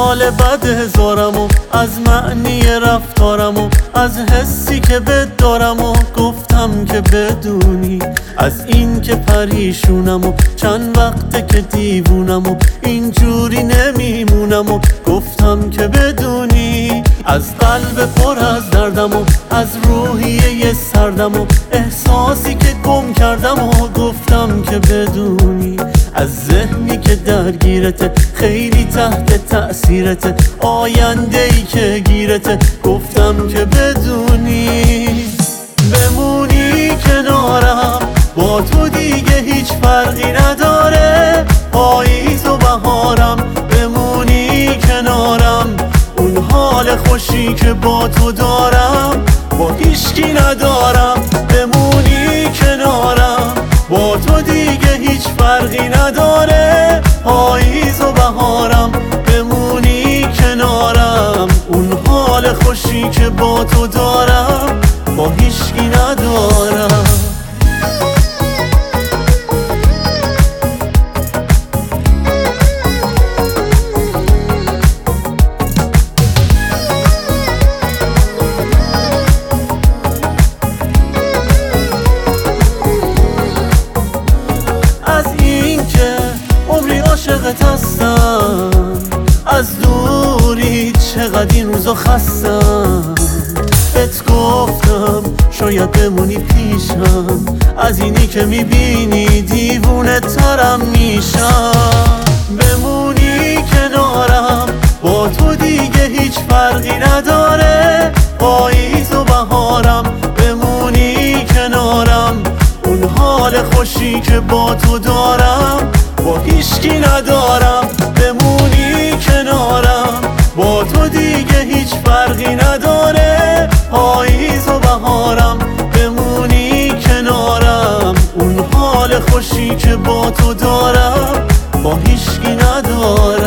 حال بد هزارم و از معنی رفتارم و از حسی که بد دارم و گفتم که بدونی از این که پریشونم و چند وقته که دیوونم و اینجوری نمیمونم و گفتم که بدونی از قلب پر از دردم و از روحیه سردم و احساسی که گم کردم و گفتم که بدونی از ذهنی که درگیرته خیلی تحت تأثیرته آینده‌ای که گیرته گفتم که بدونی بمونی کنارم با تو دیگه هیچ فرقی نداره پاییز و بهارم بمونی کنارم اون حال خوشی که با تو دارم با هیچکی ندارم بمونی کنارم با تو دیگه هیچ فرقی نداره پاییز و بهارم بمونی کنارم اون حال خوشی که با تو دارم با هیچکی ندارم از این که عمری عاشقت هستم از دوری چقدر این روزا خستم بهت گفتم شاید بمونی پیشم از اینی که میبینی دیوونه ترم میشم بمونی کنارم با تو دیگه هیچ فرقی نداره پاییز و بهارم بمونی کنارم اون حال خوشی که با تو دارم با هیچکی ندارم بمونی کنارم با تو دیگه هیچ فرقی نداره پاییز و بهارم بمونی کنارم اون حال خوشی که با تو دارم با هیچکی ندارم